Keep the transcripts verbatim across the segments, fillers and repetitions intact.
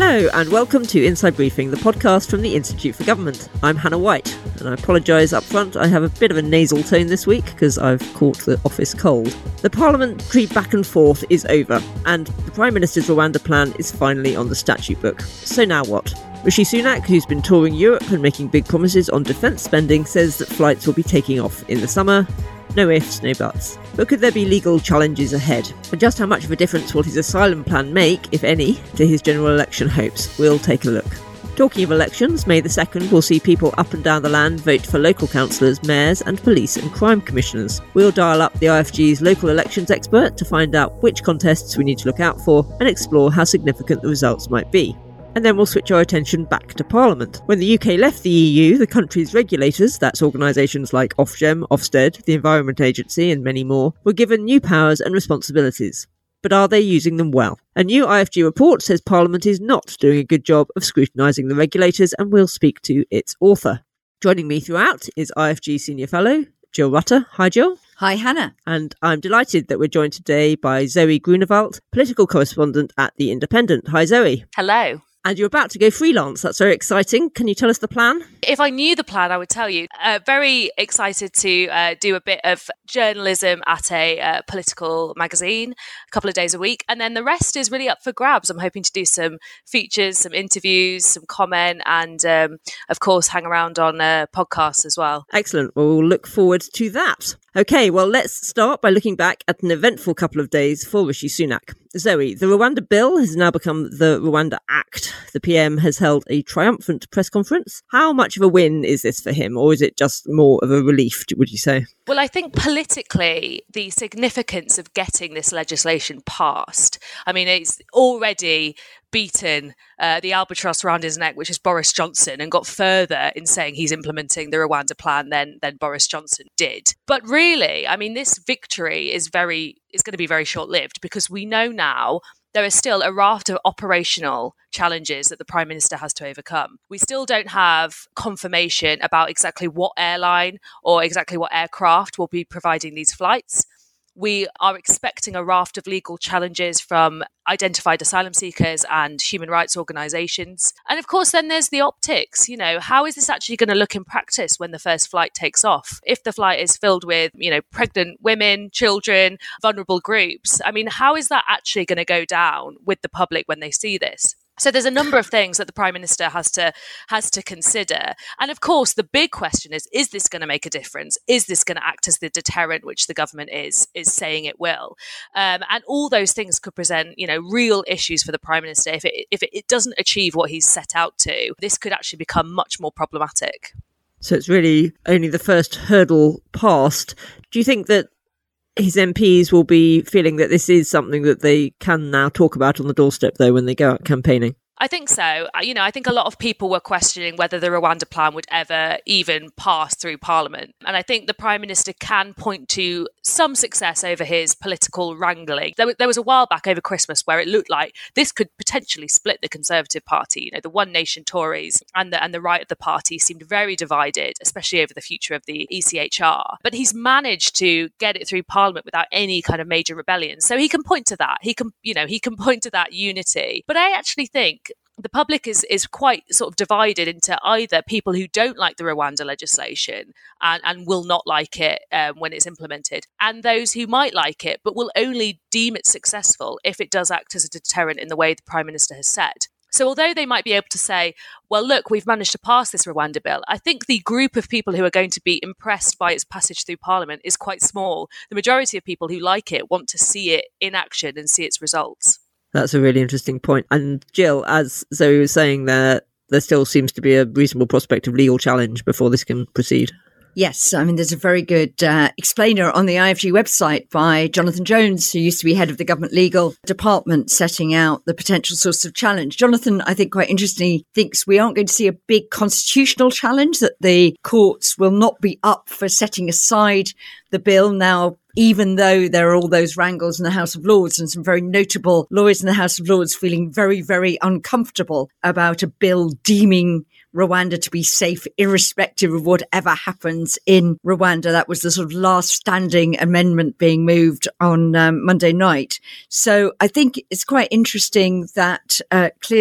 Hello and welcome to Inside Briefing, the podcast from the Institute for Government. I'm Hannah White, and I apologise up front, I have a bit of a nasal tone this week because I've caught the office cold. The parliamentary back and forth is over, and the Prime Minister's Rwanda plan is finally on the statute book. So now what? Rishi Sunak, who's been touring Europe and making big promises on defence spending, says that flights will be taking off in the summer. No ifs, no buts. But could there be legal challenges ahead? And just how much of a difference will his asylum plan make, if any, to his general election hopes? We'll take a look. Talking of elections, May the second will see people up and down the land vote for local councillors, mayors and police and crime commissioners. We'll dial up the I F G's local elections expert to find out which contests we need to look out for and explore how significant the results might be. And then we'll switch our attention back to Parliament. When the U K left the E U, the country's regulators, that's organisations like Ofgem, Ofsted, the Environment Agency and many more, were given new powers and responsibilities. But are they using them well? A new I F G report says Parliament is not doing a good job of scrutinising the regulators, and we'll speak to its author. Joining me throughout is I F G Senior Fellow Jill Rutter. Hi, Jill. Hi, Hannah. And I'm delighted that we're joined today by Zoe Grunewald, political correspondent at The Independent. Hi, Zoe. Hello. And you're about to go freelance. That's very exciting. Can you tell us the plan? If I knew the plan, I would tell you. Uh, very excited to uh, do a bit of journalism at a uh, political magazine a couple of days a week. And then the rest is really up for grabs. I'm hoping to do some features, some interviews, some comment, and um, of course, hang around on uh, podcasts as well. Excellent. Well, we'll look forward to that. Okay, well, let's start by looking back at an eventful couple of days for Rishi Sunak. Zoe, the Rwanda Bill has now become the Rwanda Act. The P M has held a triumphant press conference. How much of a win is this for him, or is it just more of a relief, would you say? Well, I think politically, the significance of getting this legislation passed, I mean, it's already beaten uh, the albatross around his neck, which is Boris Johnson, and got further in saying he's implementing the Rwanda plan than, than Boris Johnson did. But really, I mean, this victory is very is going to be very short-lived, because we know now there is still a raft of operational challenges that the Prime Minister has to overcome. We still don't have confirmation about exactly what airline or exactly what aircraft will be providing these flights. We are expecting a raft of legal challenges from identified asylum seekers and human rights organisations. And of course, then there's the optics. You know, how is this actually going to look in practice when the first flight takes off? If the flight is filled with, you know, pregnant women, children, vulnerable groups, I mean, how is that actually going to go down with the public when they see this? So there's a number of things that the Prime Minister has to has to consider. And of course, the big question is, is this going to make a difference? Is this going to act as the deterrent which the government is is saying it will? Um, and all those things could present, you know, real issues for the Prime Minister. If it, if it, it doesn't achieve what he's set out to, this could actually become much more problematic. So it's really only the first hurdle passed. Do you think that his M Ps will be feeling that this is something that they can now talk about on the doorstep, though, when they go out campaigning? I think so. You know, I think a lot of people were questioning whether the Rwanda plan would ever even pass through Parliament. And I think the Prime Minister can point to some success over his political wrangling. There, there was a while back over Christmas where it looked like this could potentially split the Conservative Party. You know, the One Nation Tories and the, and the right of the party seemed very divided, especially over the future of the E C H R. But he's managed to get it through Parliament without any kind of major rebellion. So he can point to that. He can, you know, he can point to that unity. But I actually think the public is is quite sort of divided into either people who don't like the Rwanda legislation and, and will not like it um, when it's implemented, and those who might like it but will only deem it successful if it does act as a deterrent in the way the Prime Minister has said. So although they might be able to say, well, look, we've managed to pass this Rwanda bill, I think the group of people who are going to be impressed by its passage through Parliament is quite small. The majority of people who like it want to see it in action and see its results. That's a really interesting point. And Jill, as Zoe was saying there, there still seems to be a reasonable prospect of legal challenge before this can proceed. Yes, I mean, there's a very good uh, explainer on the I F G website by Jonathan Jones, who used to be head of the government legal department, setting out the potential source of challenge. Jonathan, I think quite interestingly, thinks we aren't going to see a big constitutional challenge, that the courts will not be up for setting aside the bill now, even though there are all those wrangles in the House of Lords and some very notable lawyers in the House of Lords feeling very, very uncomfortable about a bill deeming Rwanda to be safe, irrespective of whatever happens in Rwanda. That was the sort of last standing amendment being moved on um, Monday night. So I think it's quite interesting that uh, clearly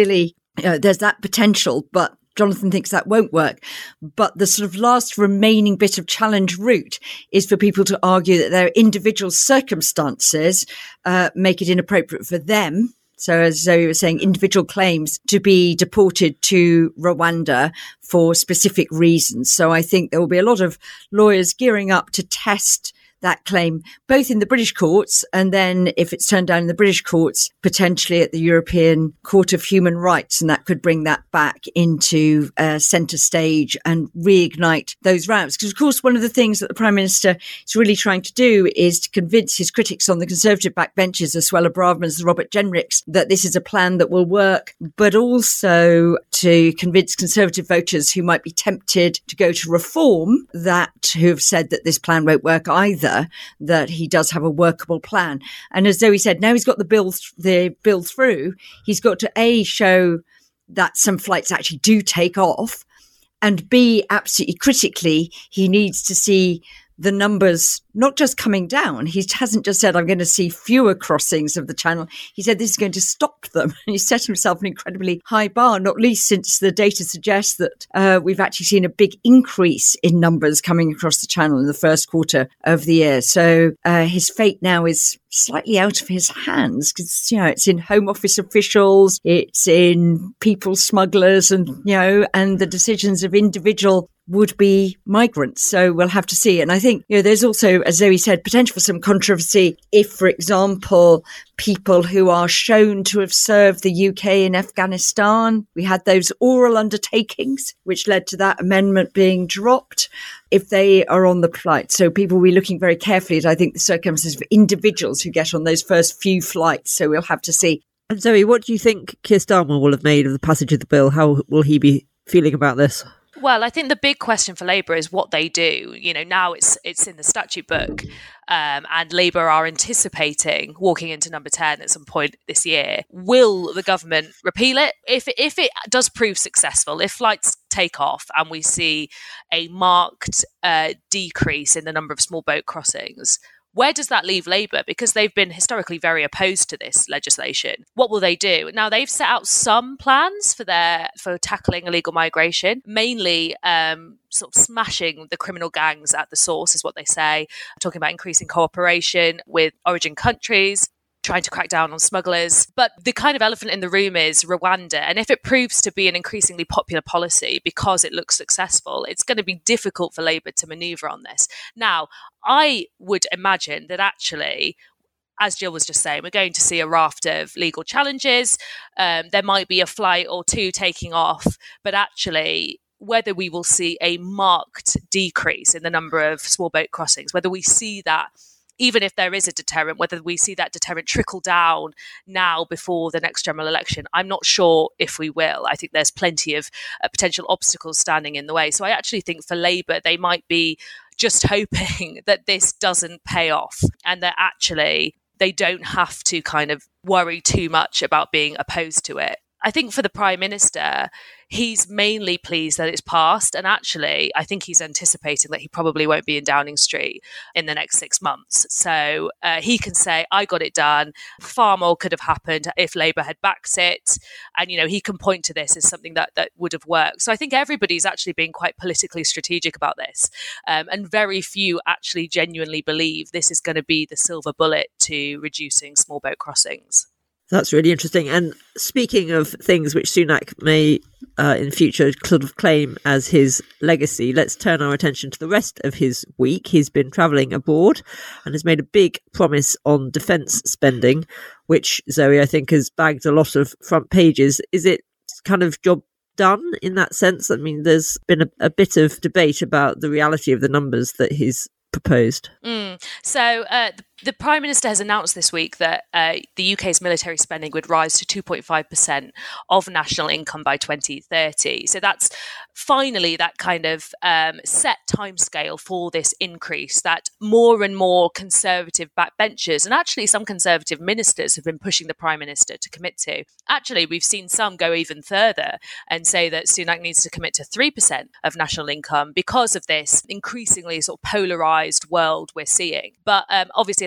uh, there's that potential, but Jonathan thinks that won't work. But the sort of last remaining bit of challenge route is for people to argue that their individual circumstances uh, make it inappropriate for them. So as Zoe was saying, individual claims to be deported to Rwanda for specific reasons. So I think there will be a lot of lawyers gearing up to test that claim, both in the British courts and then, if it's turned down in the British courts, potentially at the European Court of Human Rights. And that could bring that back into uh, centre stage and reignite those routes. Because, of course, one of the things that the Prime Minister is really trying to do is to convince his critics on the Conservative backbenches, as well as Braverman's and Robert Jenrick's, that this is a plan that will work, but also to convince Conservative voters who might be tempted to go to reform, that who have said that this plan won't work either, that he does have a workable plan. And as Zoe said, now he's got the bill, th- the bill through, he's got to A, show that some flights actually do take off, and B, absolutely critically, he needs to see the numbers not just coming down. He hasn't just said, I'm going to see fewer crossings of the channel. He said this is going to stop them. And he set himself an incredibly high bar, not least since the data suggests that uh, we've actually seen a big increase in numbers coming across the channel in the first quarter of the year. So uh, his fate now is slightly out of his hands, because, you know, it's in Home Office officials, it's in people smugglers, and, you know, and the decisions of individual would-be migrants. So we'll have to see. And I think, you know, there's also, as Zoe said, potential for some controversy if, for example, people who are shown to have served the U K in Afghanistan, we had those oral undertakings, which led to that amendment being dropped, if they are on the flight. So people will be looking very carefully at, I think, the circumstances for individuals who get on those first few flights. So we'll have to see. And Zoe, what do you think Keir Starmer will have made of the passage of the bill? How will he be feeling about this? Well, I think the big question for Labour is what they do. You know, now it's it's in the statute book, um, and Labour are anticipating walking into number ten at some point this year. Will the government repeal it? If if it does prove successful, if flights take off and we see a marked uh, decrease in the number of small boat crossings, where does that leave Labour? Because they've been historically very opposed to this legislation. What will they do? Now, they've set out some plans for their for tackling illegal migration, mainly um, sort of smashing the criminal gangs at the source, is what they say, talking about increasing cooperation with origin countries, trying to crack down on smugglers. But the kind of elephant in the room is Rwanda. And if it proves to be an increasingly popular policy because it looks successful, it's going to be difficult for Labour to manoeuvre on this. Now, I would imagine that actually, as Jill was just saying, we're going to see a raft of legal challenges. Um, there might be a flight or two taking off, but actually, whether we will see a marked decrease in the number of small boat crossings, whether we see that, even if there is a deterrent, whether we see that deterrent trickle down now before the next general election, I'm not sure if we will. I think there's plenty of uh, potential obstacles standing in the way. So I actually think for Labour, they might be just hoping that this doesn't pay off and that actually they don't have to kind of worry too much about being opposed to it. I think for the Prime Minister, he's mainly pleased that it's passed. And actually, I think he's anticipating that he probably won't be in Downing Street in the next six months. So uh, he can say, I got it done. Far more could have happened if Labour had backed it. And, you know, he can point to this as something that, that would have worked. So I think everybody's actually being quite politically strategic about this. Um, and very few actually genuinely believe this is going to be the silver bullet to reducing small boat crossings. That's really interesting. And speaking of things which Sunak may uh, in future sort of claim as his legacy, let's turn our attention to the rest of his week. He's been travelling abroad and has made a big promise on defence spending, which, Zoe, I think has bagged a lot of front pages. Is it kind of job done in that sense? I mean, there's been a, a bit of debate about the reality of the numbers that he's proposed. Mm. So uh, the, the Prime Minister has announced this week that uh, the U K's military spending would rise to two point five percent of national income by twenty thirty. So that's finally that kind of um, set timescale for this increase that more and more Conservative backbenchers and actually some Conservative ministers have been pushing the Prime Minister to commit to. Actually, we've seen some go even further and say that Sunak needs to commit to three percent of national income because of this increasingly sort of polarised world we're seeing. But um, obviously,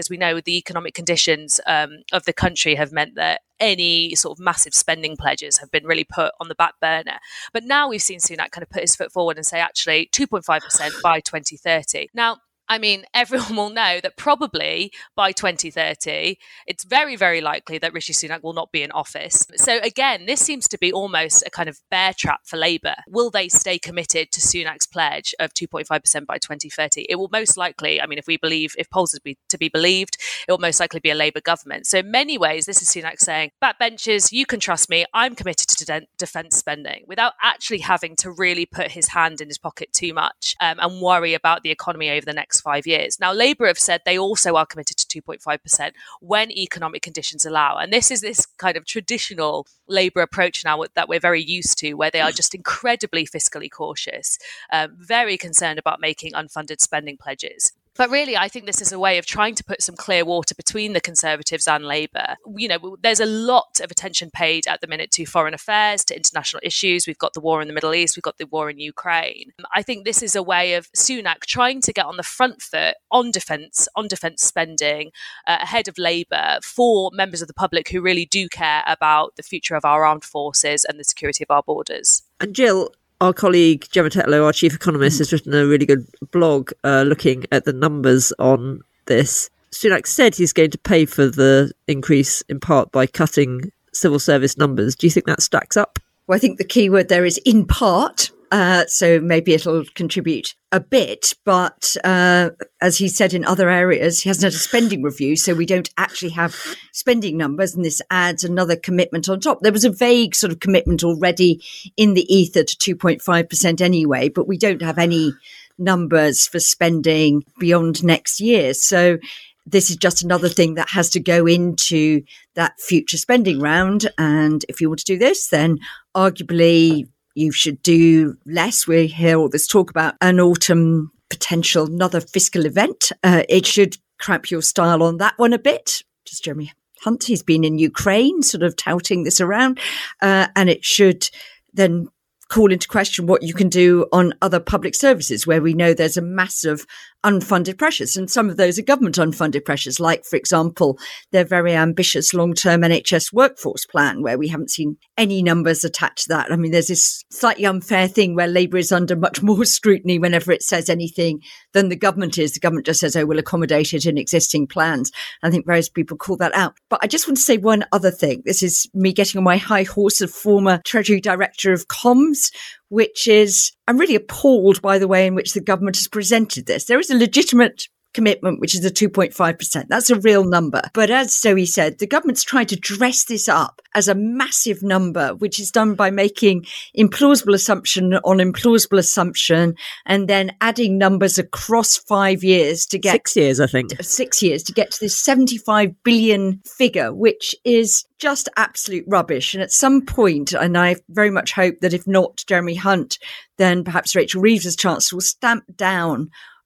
as we know, the economic conditions um, of the country have meant that any sort of massive spending pledges have been really put on the back burner. But now we've seen Sunak kind of put his foot forward and say, actually, two point five percent by twenty thirty. Now, I mean, everyone will know that probably by twenty thirty, it's very, very likely that Rishi Sunak will not be in office. So again, this seems to be almost a kind of bear trap for Labour. Will they stay committed to Sunak's pledge of two point five percent by twenty thirty? It will most likely, I mean, if we believe, if polls are to be, to be believed, it will most likely be a Labour government. So in many ways, this is Sunak saying, backbenchers, you can trust me, I'm committed to de- defence spending, without actually having to really put his hand in his pocket too much um, and worry about the economy over the next five years. Now, Labour have said they also are committed to two point five percent when economic conditions allow. And this is this kind of traditional Labour approach now that we're very used to, where they are just incredibly fiscally cautious, um, very concerned about making unfunded spending pledges. But really, I think this is a way of trying to put some clear water between the Conservatives and Labour. You know, there's a lot of attention paid at the minute to foreign affairs, to international issues. We've got the war in the Middle East. We've got the war in Ukraine. I think this is a way of Sunak trying to get on the front foot on defence, on defence spending uh, ahead of Labour for members of the public who really do care about the future of our armed forces and the security of our borders. And Jill, our colleague Gemma Tetlow, our chief economist, has written a really good blog uh, looking at the numbers on this. Sunak said he's going to pay for the increase in part by cutting civil service numbers. Do you think that stacks up? Well, I think the key word there is in part. Uh, so maybe it'll contribute a bit. But uh, as he said in other areas, he hasn't had a spending review. So we don't actually have spending numbers. And this adds another commitment on top. There was a vague sort of commitment already in the ether to two point five percent anyway, but we don't have any numbers for spending beyond next year. So this is just another thing that has to go into that future spending round. And if you want to do this, then arguably you should do less. We hear all this talk about an autumn potential, another fiscal event. Uh, it should cramp your style on that one a bit. Just Jeremy Hunt, he's been in Ukraine, sort of touting this around. Uh, and it should then call into question what you can do on other public services where we know there's a massive unfunded pressures. And some of those are government unfunded pressures, like, for example, their very ambitious long-term N H S workforce plan, where we haven't seen any numbers attached to that. I mean, there's this slightly unfair thing where Labour is under much more scrutiny whenever it says anything than the government is. The government just says, oh, we'll accommodate it in existing plans. I think various people call that out. But I just want to say one other thing. This is me getting on my high horse of former Treasury Director of Comms, which is, I'm really appalled by the way in which the government has presented this. There is a legitimate commitment, which is the two point five percent. That's a real number. But as Zoe said, the government's trying to dress this up as a massive number, which is done by making implausible assumption on implausible assumption and then adding numbers across five years to get... Six years, I think. Six years to get to this seventy-five billion figure, which is just absolute rubbish. And at some point, and I very much hope that if not Jeremy Hunt, then perhaps Rachel Reeves as Chancellor will stamp down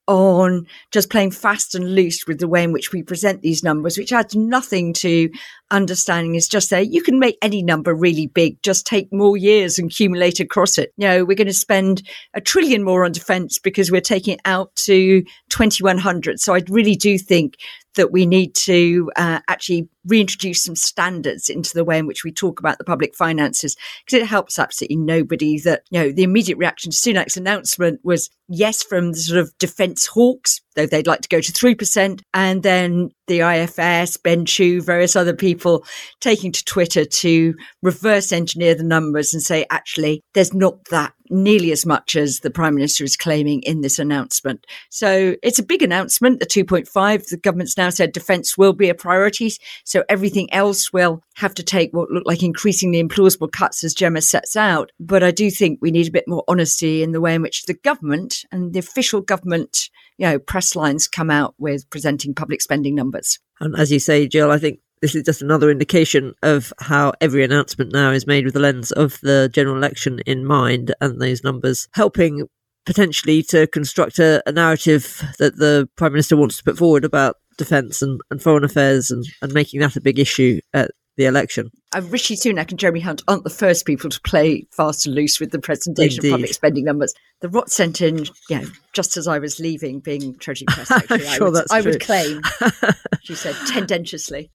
on just playing fast and loose with the way in which we present these numbers, which adds nothing to understanding. Is just there. You can make any number really big, just take more years and accumulate across it. You know, we're going to spend a trillion more on defence because we're taking it out to twenty-one hundred. So I really do think that we need to uh, actually reintroduce some standards into the way in which we talk about the public finances, because it helps absolutely nobody that, you know, the immediate reaction to Sunak's announcement was yes from the sort of defence hawks, though they'd like to go to three percent, and then the I F S, Ben Chu, various other people taking to Twitter to reverse engineer the numbers and say, actually, there's not that nearly as much as the Prime Minister is claiming in this announcement. So it's a big announcement, the two point five. The government's now said defence will be a priority. So everything else will have to take what look like increasingly implausible cuts as Gemma sets out. But I do think we need a bit more honesty in the way in which the government and the official government, you know, press lines come out with presenting public spending numbers. And as you say, Jill, I think this is just another indication of how every announcement now is made with the lens of the general election in mind, and those numbers helping potentially to construct a, a narrative that the Prime Minister wants to put forward about defence and, and foreign affairs and, and making that a big issue at the election. Uh, Rishi Sunak and Jeremy Hunt aren't the first people to play fast and loose with the presentation Indeed. of public spending numbers. The rot sent in, you know, just as I was leaving, being Treasury Press Secretary, I'm sure I, would, that's I true. would claim, she said, tendentiously.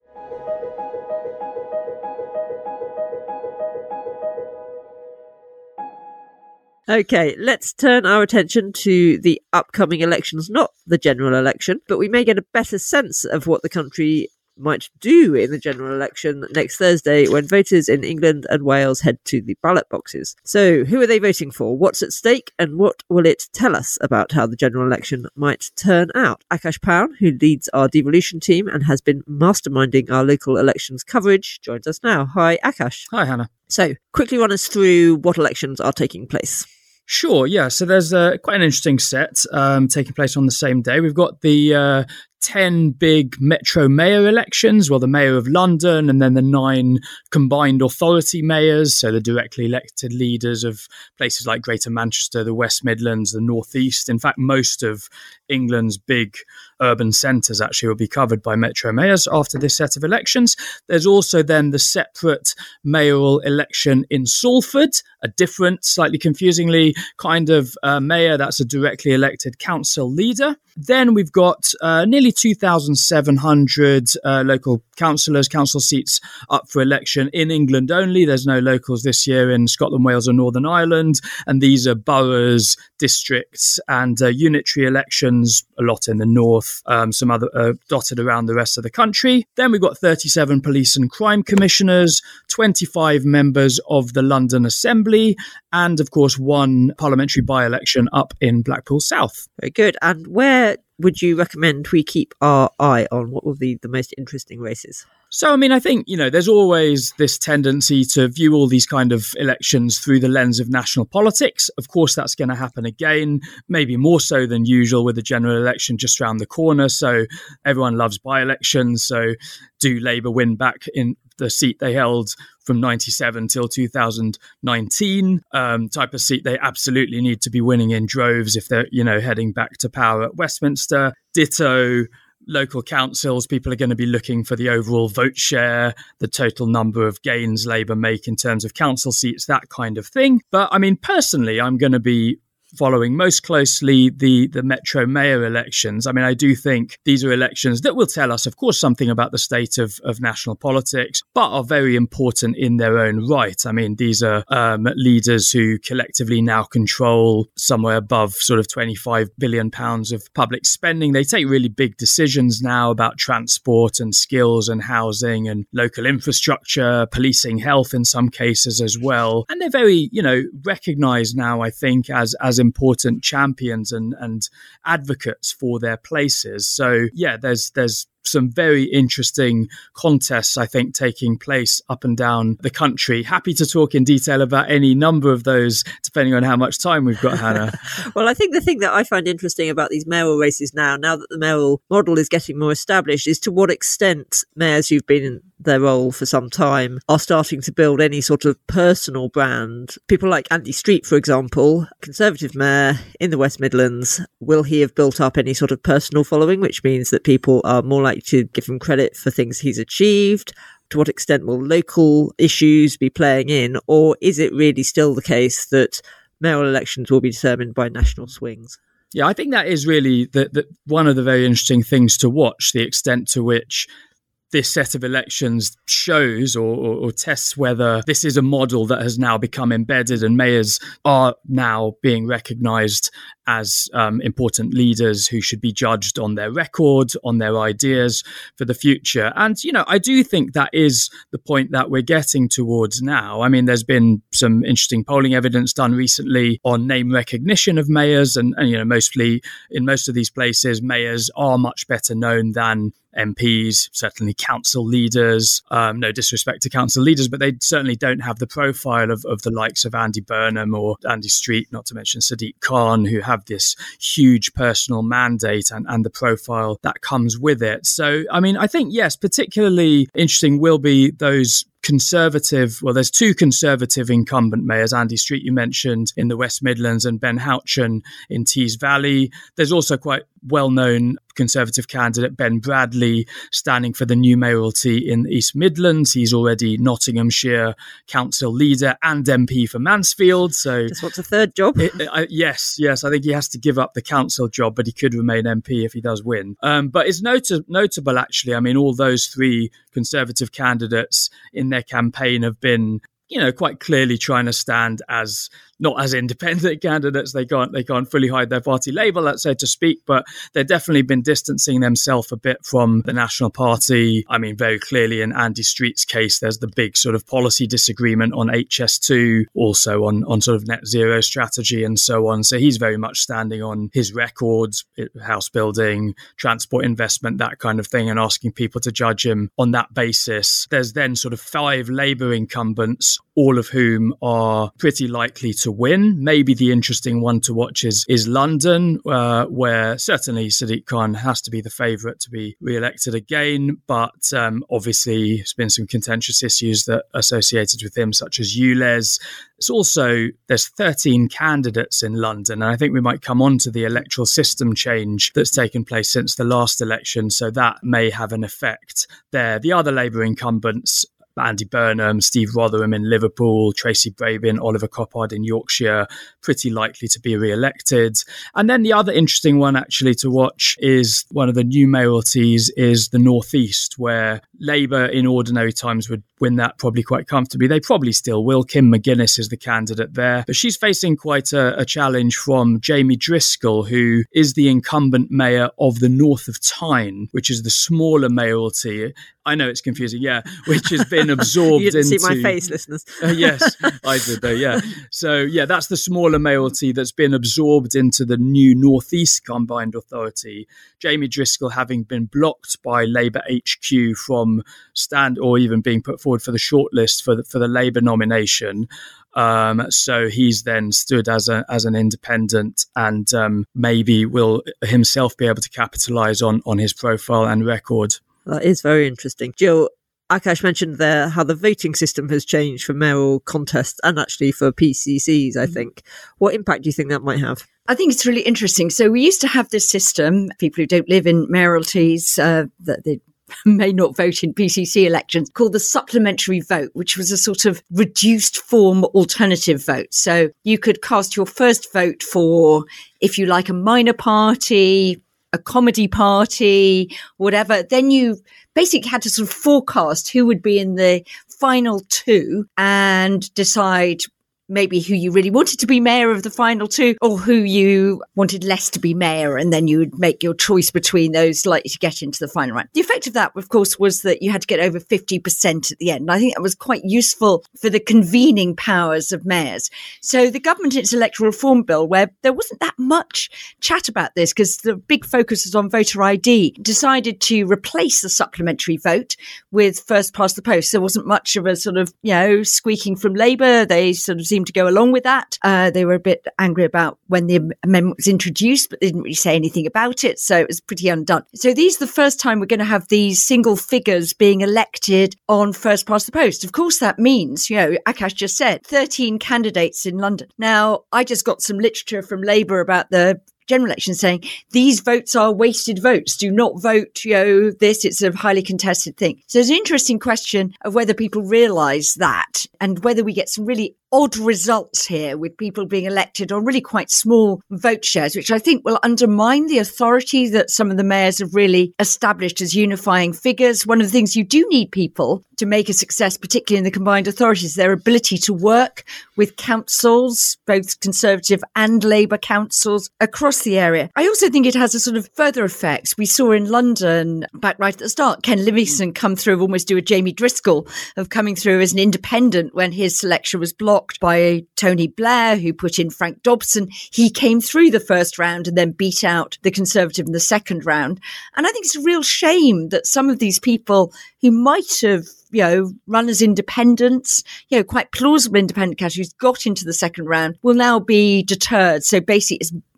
Okay, let's turn our attention to the upcoming elections, not the general election, but we may get a better sense of what the country might do in the general election next Thursday when voters in England and Wales head to the ballot boxes. So, who are they voting for? What's at stake? And what will it tell us about how the general election might turn out? Akash Pound, who leads our devolution team and has been masterminding our local elections coverage, joins us now. Hi, Akash. Hi, Hannah. So, quickly run us through what elections are taking place. Sure, yeah. So there's uh, quite an interesting set um, taking place on the same day. We've got the uh, ten big metro mayor elections, well, the mayor of London and then the nine combined authority mayors, so the directly elected leaders of places like Greater Manchester, the West Midlands, the North East. In fact, most of England's big urban centres actually will be covered by metro mayors after this set of elections. There's also then the separate mayoral election in Salford, a different, slightly confusingly kind of uh, mayor that's a directly elected council leader. Then we've got uh, nearly two thousand seven hundred uh, local councillors, council seats up for election in England only. There's no locals this year in Scotland, Wales or Northern Ireland. And these are boroughs, districts and uh, unitary elections, a lot in the north, um, some other uh, dotted around the rest of the country. Then we've got thirty-seven police and crime commissioners, twenty-five members of the London Assembly, and of course one parliamentary by-election up in Blackpool South. Very good. And where would you recommend we keep our eye on? What will be the most interesting races? So, I mean, I think, you know, there's always this tendency to view all these kind of elections through the lens of national politics. Of course, that's going to happen again, maybe more so than usual with the general election just around the corner. So everyone loves by-elections. So do Labour win back in the seat they held from ninety-seven till two thousand nineteen, um, type of seat they absolutely need to be winning in droves if they're, you know, heading back to power at Westminster. Ditto local councils, people are going to be looking for the overall vote share, the total number of gains Labour make in terms of council seats, that kind of thing. But I mean, personally, I'm going to be following most closely the, the Metro Mayor elections. I mean, I do think these are elections that will tell us, of course, something about the state of, of national politics, but are very important in their own right. I mean, these are um, leaders who collectively now control somewhere above sort of twenty-five billion pounds of public spending. They take really big decisions now about transport and skills and housing and local infrastructure, policing, health in some cases as well. And they're very, you know, recognised now, I think, as, as important champions and, and advocates for their places. So, yeah, there's there's some very interesting contests, I think, taking place up and down the country. Happy to talk in detail about any number of those, depending on how much time we've got, Hannah. Well, I think the thing that I find interesting about these mayoral races now, now that the mayoral model is getting more established, is to what extent mayors who've been in their role for some time are starting to build any sort of personal brand. People like Andy Street, for example, Conservative mayor in the West Midlands, will he have built up any sort of personal following, which means that people are more likely to give him credit for things he's achieved? To what extent will local issues be playing in? Or is it really still the case that mayoral elections will be determined by national swings? Yeah, I think that is really the, the, one of the very interesting things to watch, the extent to which this set of elections shows or, or, or tests whether this is a model that has now become embedded and mayors are now being recognised as um, important leaders who should be judged on their record, on their ideas for the future. And, you know, I do think that is the point that we're getting towards now. I mean, there's been some interesting polling evidence done recently on name recognition of mayors. And, and you know, mostly in most of these places, mayors are much better known than M Ps, certainly council leaders. Um, no disrespect to council leaders, but they certainly don't have the profile of, of the likes of Andy Burnham or Andy Street, not to mention Sadiq Khan, who have this huge personal mandate and, and the profile that comes with it. So, I mean, I think, yes, particularly interesting will be those Conservative, well, there's two Conservative incumbent mayors, Andy Street, you mentioned, in the West Midlands, and Ben Houchen in Tees Valley. There's also quite well-known Conservative candidate Ben Bradley standing for the new mayoralty in the East Midlands. He's already Nottinghamshire council leader and M P for Mansfield. So just wants a third job. It, I, yes, yes. I think he has to give up the council job, but he could remain M P if he does win. Um, but it's not- notable, actually. I mean, all those three Conservative candidates in their campaign have been, you know, quite clearly trying to stand as not as independent candidates. They can't they can't fully hide their party label, let's say, to speak, but they've definitely been distancing themselves a bit from the National Party. I mean, very clearly in Andy Street's case, there's the big sort of policy disagreement on H S two, also on, on sort of net zero strategy and so on. So he's very much standing on his records, house building, transport investment, that kind of thing, and asking people to judge him on that basis. There's then sort of five Labour incumbents, all of whom are pretty likely to win. Maybe the interesting one to watch is is London, uh, where certainly Sadiq Khan has to be the favourite to be re-elected again, but um, obviously there's been some contentious issues that are associated with him, such as U L E Z. It's also, there's thirteen candidates in London, and I think we might come on to the electoral system change that's taken place since the last election, so that may have an effect there. The other Labour incumbents, Andy Burnham, Steve Rotherham in Liverpool, Tracy Brabin, Oliver Coppard in Yorkshire, pretty likely to be re-elected. And then the other interesting one actually to watch is one of the new mayoralties is the North East, where Labour in ordinary times would win that probably quite comfortably. They probably still will. Kim McGuinness is the candidate there, but she's facing quite a, a challenge from Jamie Driscoll, who is the incumbent mayor of the North of Tyne, which is the smaller mayoralty. I know it's confusing, yeah, which has been absorbed you didn't into... see my face, listeners. uh, yes, I did though, yeah. So, yeah, that's the smaller mayoralty that's been absorbed into the new North East Combined Authority. Jamie Driscoll having been blocked by Labour H Q from stand or even being put forward for the shortlist for the, for the Labour nomination. Um, so he's then stood as a as an independent and um, maybe will himself be able to capitalise on, on his profile and record. That is very interesting. Jill, Akash mentioned there how the voting system has changed for mayoral contests and actually for P C Cs, I think. What impact do you think that might have? I think it's really interesting. So we used to have this system, people who don't live in mayoralties, uh, that they may not vote in P C C elections, called the supplementary vote, which was a sort of reduced form alternative vote. So you could cast your first vote for, if you like, a minor party, a comedy party, whatever. Then you basically had to sort of forecast who would be in the final two and decide maybe who you really wanted to be mayor of the final two or who you wanted less to be mayor. And then you would make your choice between those likely to get into the final round. The effect of that, of course, was that you had to get over fifty percent at the end. And I think that was quite useful for the convening powers of mayors. So the government, in its electoral reform bill, where there wasn't that much chat about this because the big focus was on voter I D, decided to replace the supplementary vote with first past the post. There wasn't much of a sort of, you know, squeaking from Labour. They sort of seemed to go along with that. Uh, they were a bit angry about when the amendment was introduced, but they didn't really say anything about it. So it was pretty undone. So these are the first time we're going to have these single figures being elected on first past the post. Of course, that means, you know, Akash just said, thirteen candidates in London. Now, I just got some literature from Labour about the general election saying these votes are wasted votes. Do not vote, you know, this. It's a highly contested thing. So there's an interesting question of whether people realise that and whether we get some really odd results here with people being elected on really quite small vote shares, which I think will undermine the authority that some of the mayors have really established as unifying figures. One of the things you do need people to make a success, particularly in the combined authorities, their ability to work with councils, both Conservative and Labour councils across the area. I also think it has a sort of further effects. We saw in London, back right at the start, Ken Livingstone come through, almost do a Jamie Driscoll of coming through as an independent when his selection was blocked by Tony Blair, who put in Frank Dobson. He came through the first round and then beat out the Conservative in the second round. And I think it's a real shame that some of these people who might have, you know, run as independents, you know, quite plausible independent categories, got into the second round, will now be deterred. So basically it's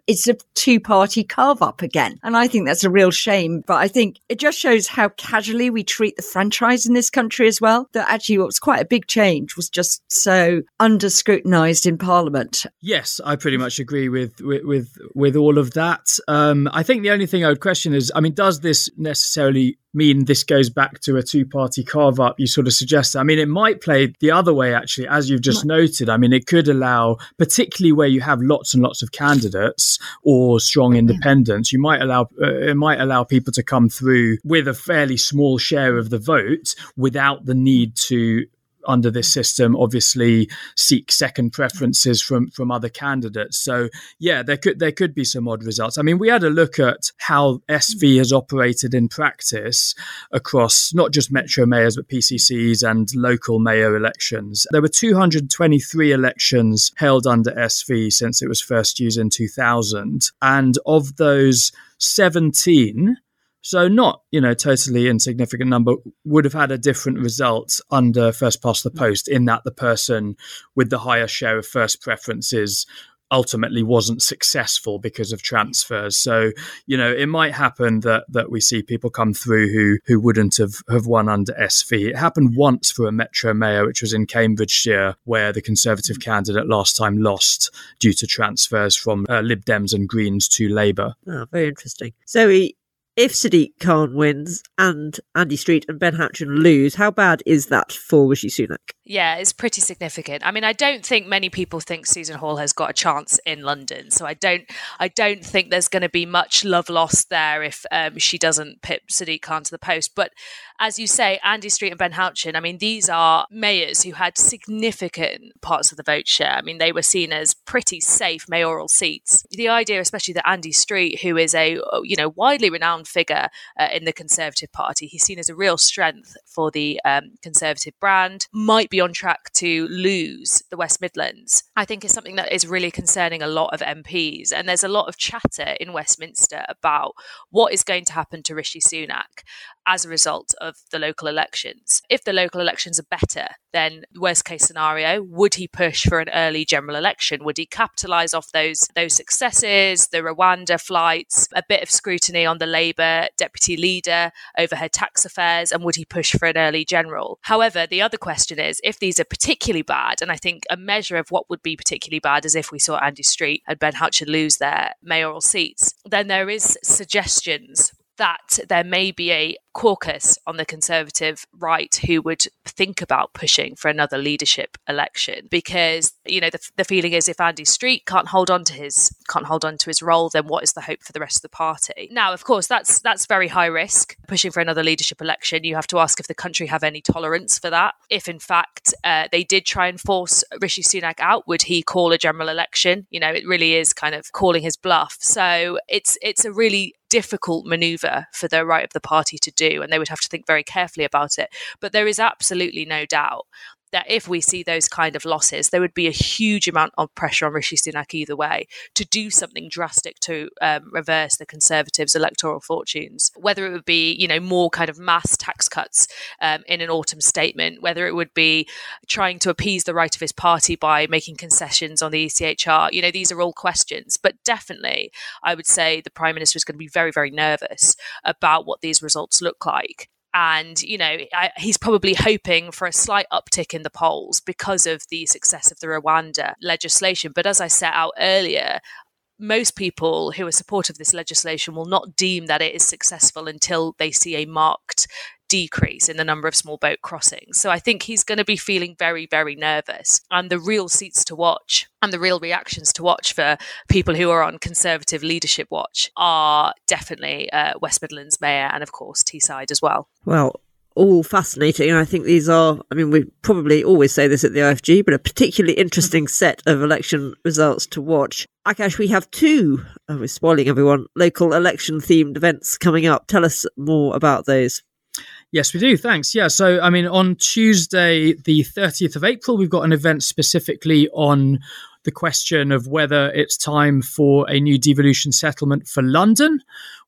it's a two-party carve-up again. And I think that's a real shame. But I think it just shows how casually we treat the franchise in this country as well, that actually what was quite a big change was just so under-scrutinised in Parliament. Yes, I pretty much agree with with with, with all of that. Um, I think the only thing I would question is, I mean, does this necessarily mean this goes back to a two-party carve-up? You sort of suggest. I mean, it might play the other way, actually, as you've just Might. noted. I mean, it could allow, particularly where you have lots and lots of candidates or strong independents, you might allow uh, it might allow people to come through with a fairly small share of the vote without the need to, under this system, obviously seek second preferences from from other candidates. So yeah, there could there could be some odd results. I mean, we had a look at how S V has operated in practice across not just metro mayors but P C Cs and local mayor elections. There were two hundred twenty-three elections held under S V since it was first used in two thousand, and of those, seventeen, so not, you know, totally insignificant number, would have had a different result under first past the post, in that the person with the higher share of first preferences ultimately wasn't successful because of transfers. So, you know, it might happen that that we see people come through who who wouldn't have, have won under S V. It happened once for a metro mayor, which was in Cambridgeshire, where the Conservative candidate last time lost due to transfers from uh, Lib Dems and Greens to Labour. Oh, very interesting. Zoe, if Sadiq Khan wins and Andy Street and Ben Hatchin lose, how bad is that for Rishi Sunak? Yeah, it's pretty significant. I mean, I don't think many people think Susan Hall has got a chance in London, so I don't, I don't think there's going to be much love lost there if um, she doesn't pip Sadiq Khan to the post. But as you say, Andy Street and Ben Hatchin, I mean, these are mayors who had significant parts of the vote share. I mean, they were seen as pretty safe mayoral seats. The idea, especially that Andy Street, who is a you know widely renowned figure uh, in the Conservative Party, he's seen as a real strength for the um, Conservative brand, might be on track to lose the West Midlands, I think is something that is really concerning a lot of M Ps. And there's a lot of chatter in Westminster about what is going to happen to Rishi Sunak as a result of the local elections. If the local elections are better, then worst case scenario, would he push for an early general election? Would he capitalise off those those successes, the Rwanda flights, a bit of scrutiny on the Labour deputy leader over her tax affairs, and would he push for an early general? However, the other question is, if these are particularly bad, and I think a measure of what would be particularly bad is if we saw Andy Street and Ben Hatchin lose their mayoral seats, then there is suggestions that there may be a caucus on the Conservative right who would think about pushing for another leadership election, because you know the, the feeling is if Andy Street can't hold on to his can't hold on to his role, then what is the hope for the rest of the party? Now, of course, that's that's very high risk, pushing for another leadership election. You have to ask if the country have any tolerance for that. If in fact uh, they did try and force Rishi Sunak out, would he call a general election? You know, it really is kind of calling his bluff. So it's it's a really difficult manoeuvre for the right of the party to do, and they would have to think very carefully about it. But there is absolutely no doubt that if we see those kind of losses, there would be a huge amount of pressure on Rishi Sunak either way to do something drastic to um, reverse the Conservatives' electoral fortunes. Whether it would be, you know, more kind of mass tax cuts um, in an autumn statement, whether it would be trying to appease the right of his party by making concessions on the E C H R, you know, these are all questions. But definitely, I would say the Prime Minister is going to be very, very nervous about what these results look like. And, you know, I, he's probably hoping for a slight uptick in the polls because of the success of the Rwanda legislation. But as I set out earlier, most people who are supportive of this legislation will not deem that it is successful until they see a marked decrease in the number of small boat crossings. So I think he's going to be feeling very, very nervous. And the real seats to watch and the real reactions to watch for people who are on Conservative leadership watch are definitely uh, West Midlands Mayor and, of course, Teesside as well. Well, all fascinating. And I think these are, I mean, we probably always say this at the I F G, but a particularly interesting set of election results to watch. Akash, we have two, oh, we're spoiling everyone, local election-themed events coming up. Tell us more about those. Yes, we do. Thanks. Yeah. So, I mean, on Tuesday, the thirtieth of April, we've got an event specifically on the question of whether it's time for a new devolution settlement for London,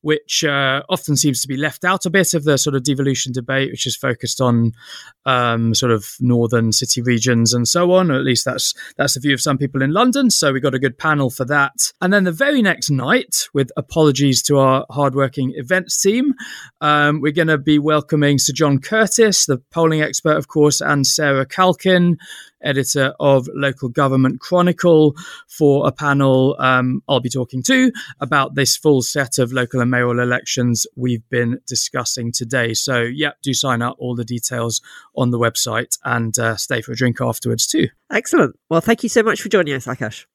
which uh, often seems to be left out a bit of the sort of devolution debate, which is focused on um, sort of northern city regions and so on, or at least that's that's the view of some people in London. So we got a good panel for that. And then the very next night, with apologies to our hardworking events team, um, we're going to be welcoming Sir John Curtis, the polling expert, of course, and Sarah Calkin, editor of Local Government Chronicle, for a panel um, I'll be talking to about this full set of local and mayoral elections we've been discussing today. So, yeah, do sign up, all the details on the website, and uh, stay for a drink afterwards too. Excellent. Well, thank you so much for joining us, Akash.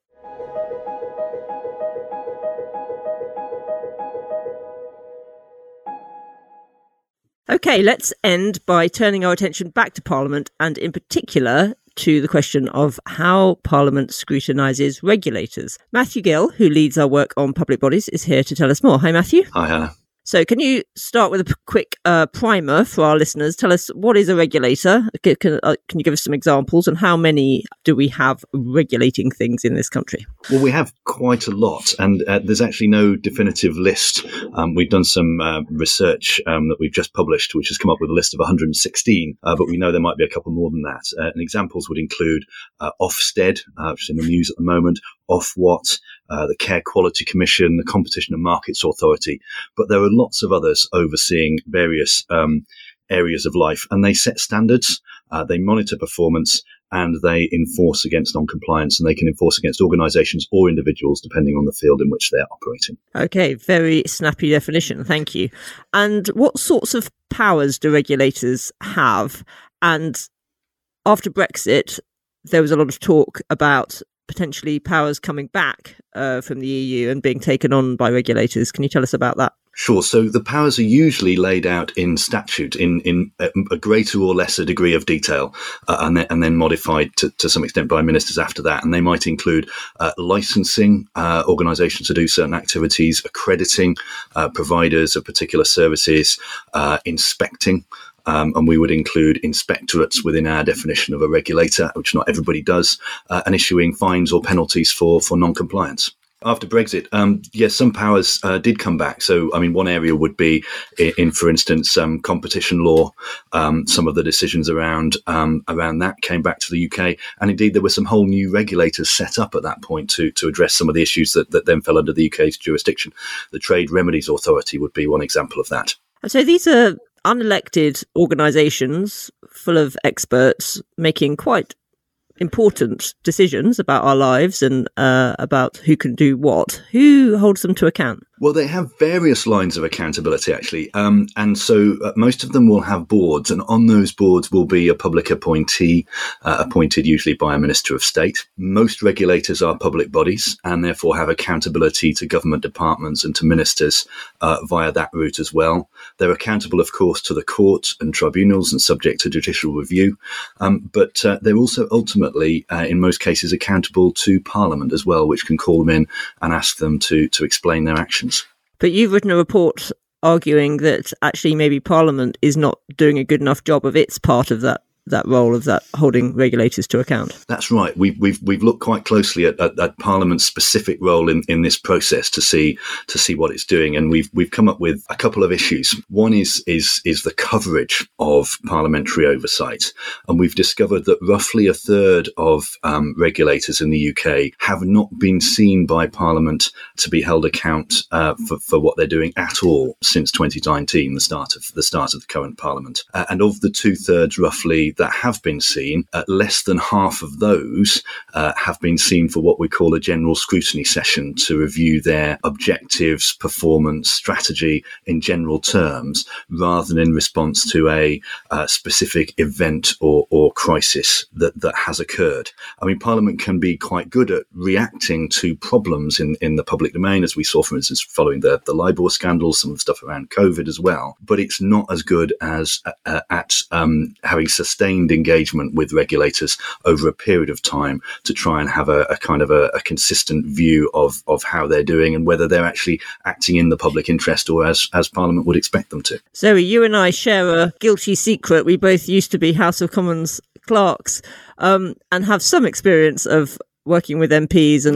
OK, let's end by turning our attention back to Parliament, and in particular to the question of how Parliament scrutinises regulators. Matthew Gill, who leads our work on public bodies, is here to tell us more. Hi, Matthew. Hi, Hannah. So can you start with a quick uh, primer for our listeners? Tell us, what is a regulator? Can, can, uh, can you give us some examples, and how many do we have regulating things in this country? Well, we have quite a lot, and uh, there's actually no definitive list. Um, we've done some uh, research um, that we've just published, which has come up with a list of one hundred sixteen, uh, but we know there might be a couple more than that. Uh, and examples would include uh, Ofsted, uh, which is in the news at the moment, Ofwat, uh, the Care Quality Commission, the Competition and Markets Authority, but there are lots of others overseeing various um, areas of life, and they set standards, uh, they monitor performance, and they enforce against non-compliance, and they can enforce against organisations or individuals depending on the field in which they're operating. Okay, very snappy definition, thank you. And what sorts of powers do regulators have? And after Brexit, there was a lot of talk about potentially powers coming back uh, from the E U and being taken on by regulators. Can you tell us about that? Sure. So the powers are usually laid out in statute in, in a greater or lesser degree of detail, uh, and, then, and then modified to, to some extent by ministers after that. And they might include uh, licensing uh, organisations to do certain activities, accrediting uh, providers of particular services, uh, inspecting. Um, and we would include inspectorates within our definition of a regulator, which not everybody does, uh, and issuing fines or penalties for, for non-compliance. After Brexit, um, yes, some powers uh, did come back. So, I mean, one area would be in, in for instance, um, competition law. Um, some of the decisions around um, around that came back to the U K. And indeed, there were some whole new regulators set up at that point to, to address some of the issues that, that then fell under the U K's jurisdiction. The Trade Remedies Authority would be one example of that. So these are unelected organisations full of experts making quite important decisions about our lives and uh, about who can do what. Who holds them to account? Well, they have various lines of accountability, actually. Um, and so uh, most of them will have boards, and on those boards will be a public appointee, uh, appointed usually by a Minister of State. Most regulators are public bodies and therefore have accountability to government departments and to ministers uh, via that route as well. They're accountable, of course, to the court and tribunals and subject to judicial review. Um, but uh, they're also ultimately, uh, in most cases, accountable to Parliament as well, which can call them in and ask them to, to explain their actions. But you've written a report arguing that actually maybe Parliament is not doing a good enough job of its part of that that role of that holding regulators to account. That's right. We've we've we've looked quite closely at, at, at Parliament's specific role in, in this process to see to see what it's doing, and we've we've come up with a couple of issues. One is is is the coverage of parliamentary oversight, and we've discovered that roughly a third of um, regulators in the U K have not been seen by Parliament to be held account uh, for for what they're doing at all since twenty nineteen, the start of the start of the current Parliament. Uh, and of the two thirds, roughly, that have been seen, uh, less than half of those uh, have been seen for what we call a general scrutiny session to review their objectives, performance, strategy in general terms, rather than in response to a uh, specific event or, or crisis that, that has occurred. I mean, Parliament can be quite good at reacting to problems in, in the public domain, as we saw, for instance, following the, the LIBOR scandal, some of the stuff around COVID as well, but it's not as good as uh, at um, having sustained engagement with regulators over a period of time to try and have a, a kind of a, a consistent view of, of how they're doing and whether they're actually acting in the public interest or as, as Parliament would expect them to. Zoe, you and I share a guilty secret. We both used to be House of Commons clerks um, and have some experience of working with M Ps and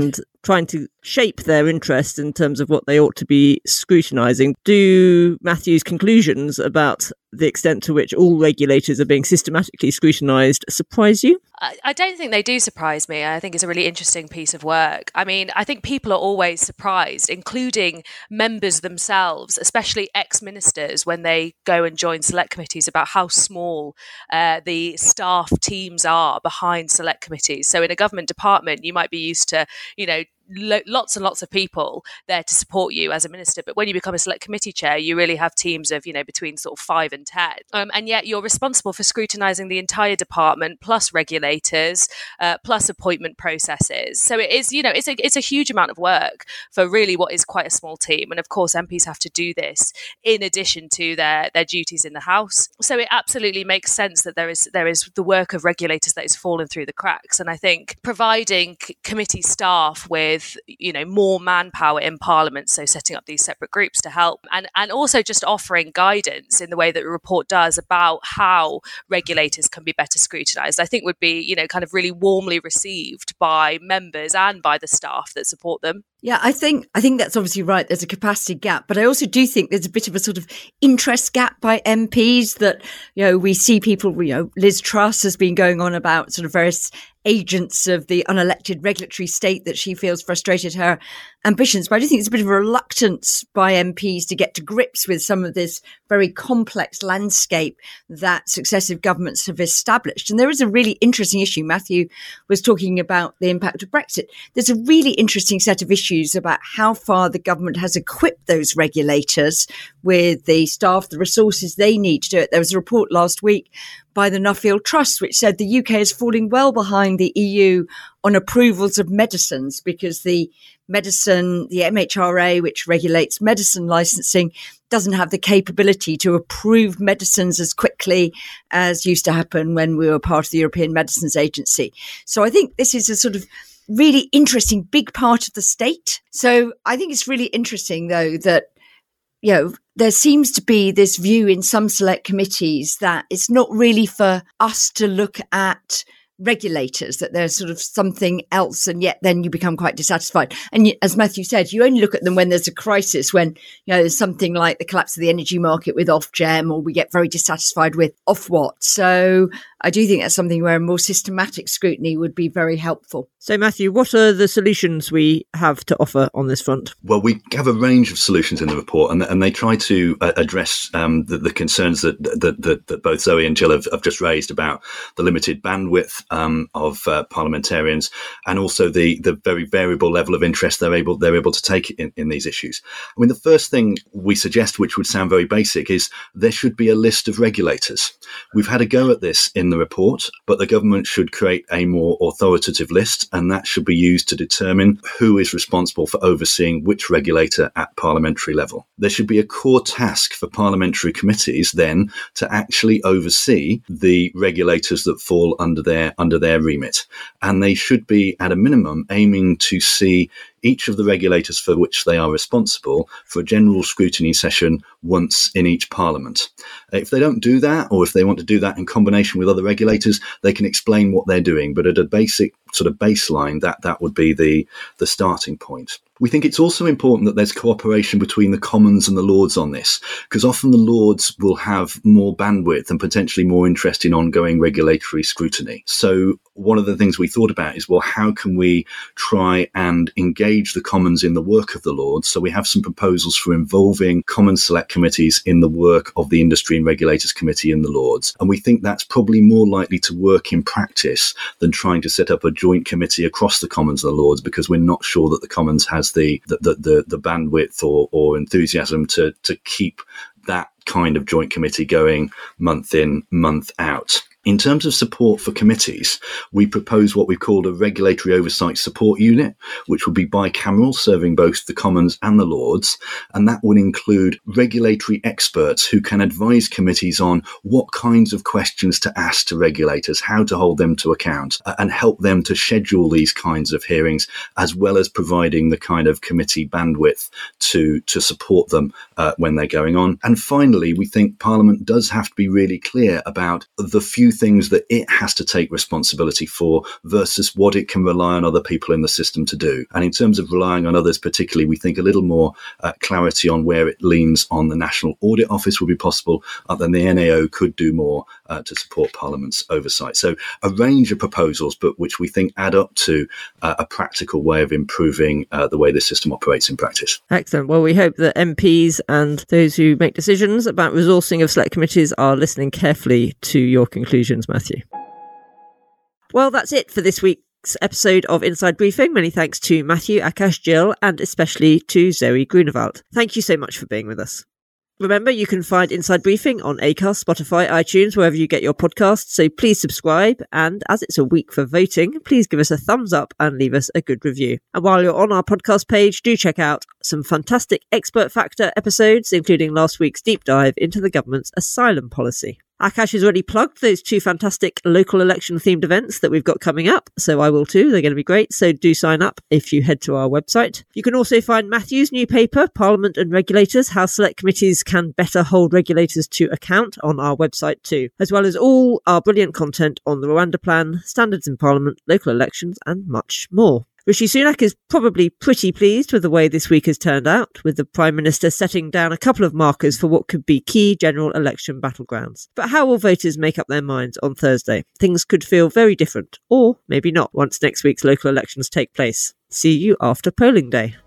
trying to shape their interest in terms of what they ought to be scrutinising. Do Matthew's conclusions about the extent to which all regulators are being systematically scrutinised surprise you? I, I don't think they do surprise me. I think it's a really interesting piece of work. I mean, I think people are always surprised, including members themselves, especially ex-ministers, when they go and join select committees, about how small uh, the staff teams are behind select committees. So in a government department, you might be used to, you know, Lo- lots and lots of people there to support you as a minister, but when you become a select committee chair, you really have teams of, you know, between sort of five and ten, um, and yet you're responsible for scrutinising the entire department, plus regulators, uh, plus appointment processes. So it is, you know, it's a it's a huge amount of work for really what is quite a small team, and of course M Ps have to do this in addition to their their duties in the House. So it absolutely makes sense that there is there is the work of regulators that is fallen through the cracks, and I think providing c- committee staff with with, you know, more manpower in Parliament, so setting up these separate groups to help, and, and also just offering guidance in the way that the report does about how regulators can be better scrutinised, I think would be, you know, kind of really warmly received by members and by the staff that support them. Yeah, I think I think that's obviously right. There's a capacity gap, but I also do think there's a bit of a sort of interest gap by M Ps that, you know, we see people, you know, Liz Truss has been going on about sort of various agents of the unelected regulatory state that she feels frustrated her ambitions. But I do think there's a bit of a reluctance by M Ps to get to grips with some of this very complex landscape that successive governments have established. And there is a really interesting issue. Matthew was talking about the impact of Brexit. There's a really interesting set of issues about how far the government has equipped those regulators with the staff, the resources they need to do it. There was a report last week by the Nuffield Trust, which said the U K is falling well behind the E U on approvals of medicines because the medicine, the M H R A, which regulates medicine licensing, doesn't have the capability to approve medicines as quickly as used to happen when we were part of the European Medicines Agency. So I think this is a sort of really interesting big part of the state. So I think it's really interesting, though, that, you know, there seems to be this view in some select committees that it's not really for us to look at regulators, that there's sort of something else, and yet then you become quite dissatisfied. And you, as Matthew said, you only look at them when there's a crisis, when, you know, there's something like the collapse of the energy market with Ofgem, or we get very dissatisfied with Ofwat. So I do think that's something where a more systematic scrutiny would be very helpful. So, Matthew, what are the solutions we have to offer on this front? Well, we have a range of solutions in the report, and, and they try to uh, address um, the, the concerns that, that, that, that both Zoe and Jill have, have just raised about the limited bandwidth um, of uh, parliamentarians, and also the, the very variable level of interest they're able they're able to take in, in these issues. I mean, the first thing we suggest, which would sound very basic, is there should be a list of regulators. We've had a go at this in the report, but the government should create a more authoritative list, and that should be used to determine who is responsible for overseeing which regulator at parliamentary level. There should be a core task for parliamentary committees then to actually oversee the regulators that fall under their under their remit, and they should be at a minimum aiming to see each of the regulators for which they are responsible for a general scrutiny session once in each parliament. If they don't do that, or if they want to do that in combination with other regulators, they can explain what they're doing. But at a basic sort of baseline, that, that would be the, the starting point. We think it's also important that there's cooperation between the Commons and the Lords on this, because often the Lords will have more bandwidth and potentially more interest in ongoing regulatory scrutiny. So one of the things we thought about is, well, how can we try and engage the Commons in the work of the Lords? So we have some proposals for involving Commons select committees in the work of the Industry and Regulators Committee in the Lords. And we think that's probably more likely to work in practice than trying to set up a joint committee across the Commons and the Lords, because we're not sure that the Commons has the the the, the, the bandwidth or, or enthusiasm to to keep that kind of joint committee going month in, month out. In terms of support for committees, we propose what we've called a regulatory oversight support unit, which would be bicameral, serving both the Commons and the Lords. And that would include regulatory experts who can advise committees on what kinds of questions to ask to regulators, how to hold them to account, and help them to schedule these kinds of hearings, as well as providing the kind of committee bandwidth to, to support them uh, when they're going on. And finally, we think Parliament does have to be really clear about the few things that it has to take responsibility for versus what it can rely on other people in the system to do. And in terms of relying on others particularly, we think a little more uh, clarity on where it leans on the National Audit Office will be possible, uh, then the N A O could do more uh, to support Parliament's oversight. So a range of proposals, but which we think add up to uh, a practical way of improving uh, the way the system operates in practice. Excellent. Well, we hope that M Ps and those who make decisions about resourcing of select committees are listening carefully to your conclusions, Matthew. Well, that's it for this week's episode of Inside Briefing. Many thanks to Matthew, Akash, Jill, and especially to Zoe Grunewald. Thank you so much for being with us. Remember, you can find Inside Briefing on Acast, Spotify, iTunes, wherever you get your podcasts, so please subscribe, and as it's a week for voting, please give us a thumbs up and leave us a good review. And while you're on our podcast page, do check out some fantastic Expert Factor episodes, including last week's deep dive into the government's asylum policy. Akash has already plugged those two fantastic local election themed events that we've got coming up, so I will too. They're going to be great, so do sign up if you head to our website. You can also find Matthew's new paper, Parliament and Regulators, How Select Committees Can Better Hold Regulators to Account, on our website too, as well as all our brilliant content on the Rwanda Plan, standards in Parliament, local elections, and much more. Rishi Sunak is probably pretty pleased with the way this week has turned out, with the Prime Minister setting down a couple of markers for what could be key general election battlegrounds. But how will voters make up their minds on Thursday? Things could feel very different, or maybe not, once next week's local elections take place. See you after polling day.